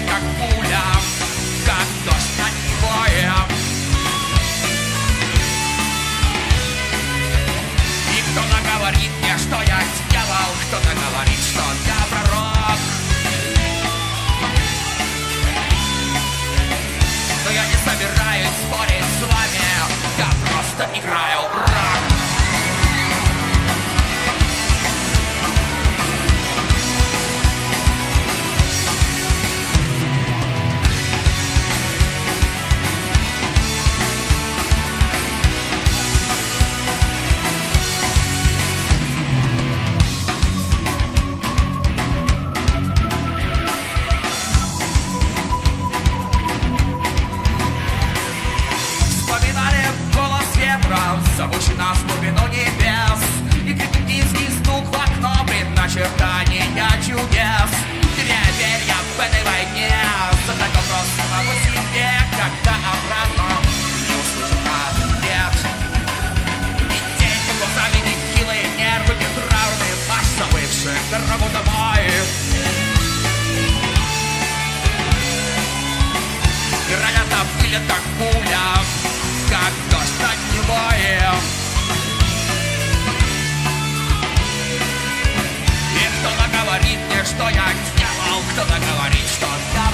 как пуля, как дождь над боем. И кто-то говорит мне, что я дьявол, кто-то говорит, что я пророк. Но я не собираюсь спорить с вами, я просто играю в рок. Зовущий нас в глубину небес, и крикнет низкий стук в окно предначертания чудес. Теряя перья в этой войне, задать вопрос самому себе, когда обратно не услышит ответ. И день под глазами нехилые нервы, траурный марш забывших дорогу домой. И ранят на пыль, как пуля, как дождь над боем. И кто-то говорит мне, что я дьявол, кто-то говорит, что я